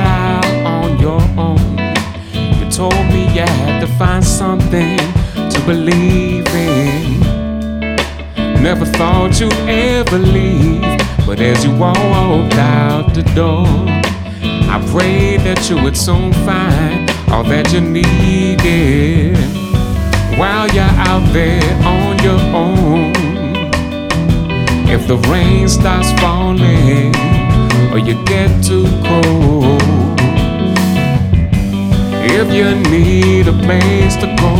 set out on your own. You told me you had to find something to believe in. Never thought you'd ever leave, but as you walked out the door, I prayed that you would soon find all that you needed. While you're out there on your own, if the rain starts falling or you get too cold, if you need a place to go,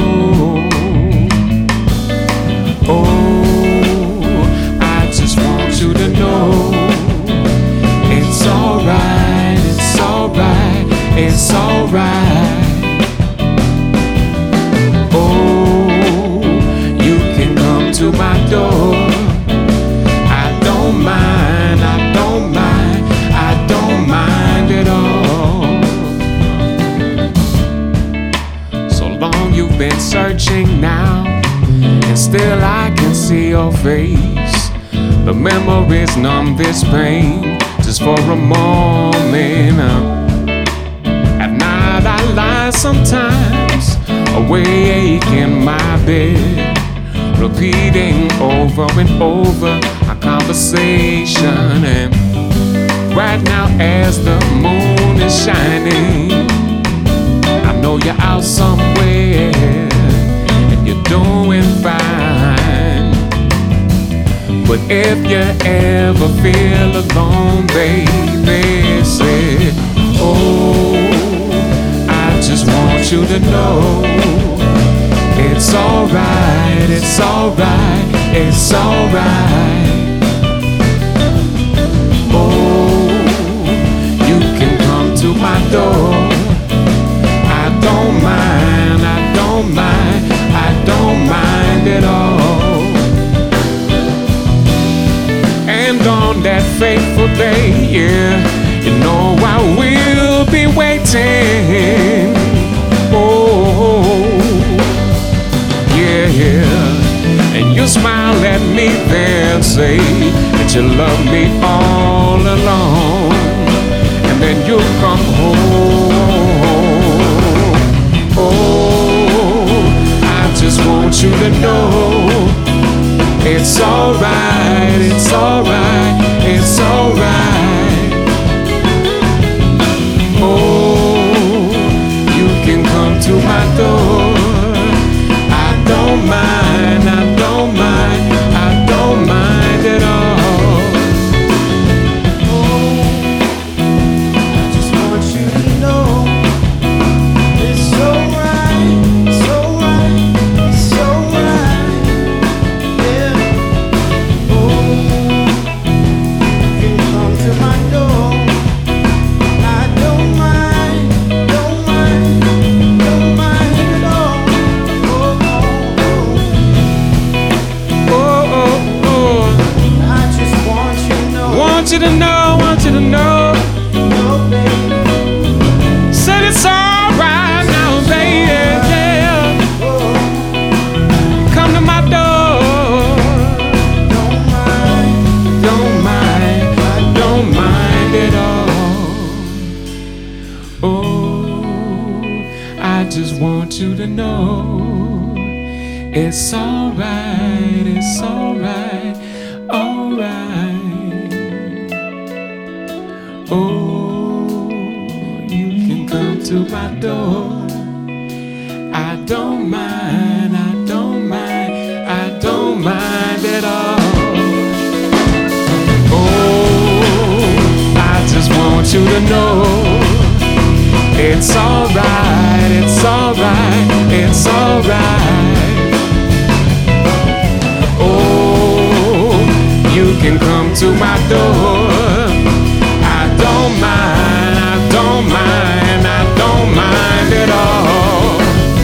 oh, I just want you to know it's alright, it's alright, it's alright. Oh, you can come to my door. I don't mind, I don't mind, I don't mind at all. So long you've been searching now, and still I can see your face. The memories numb this pain just for a moment. At night I lie sometimes, awake in my bed, repeating over and over our conversation. And right now as the moon is shining, I know you're out somewhere and you're doing fine. But if you ever feel alone, baby, say, oh, I just want you to know it's alright, it's alright, it's alright. Oh, you can come to my door. I don't mind, I don't mind, I don't mind at all. And on that fateful day, yeah, you know I will be waiting. Oh, yeah, and you smile at me there and say that you love me all along, and then you come home. Oh, I just want you to know it's alright, it's alright, it's alright. Oh, you can come to my door. I don't mind, I don't mind, I don't mind at all. Oh, I just want you to know it's alright, it's alright, it's alright. Yeah. Oh, you can come to my door. I don't mind, don't mind, don't mind at all. Want you to know, want you to know, oh, baby. Said it's alright now, baby, yeah. Come to my door. Don't mind, don't mind, I don't mind at all. Oh, I just want you to know it's alright, it's alright, alright. Oh, you can come to my door. I don't mind, I don't mind, I don't mind at all. Oh, I just want you to know it's alright, it's alright, it's alright. Oh, you can come to my door. I don't mind, I don't mind, I don't mind at all.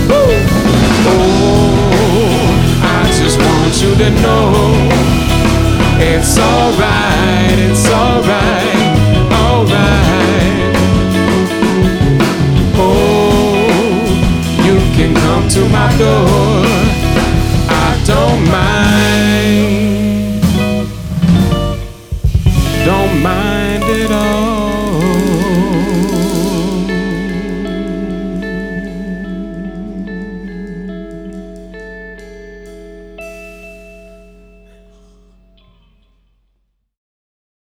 Oh, I just want you to know it's alright, it's alright, alright. Oh, you can come to my door.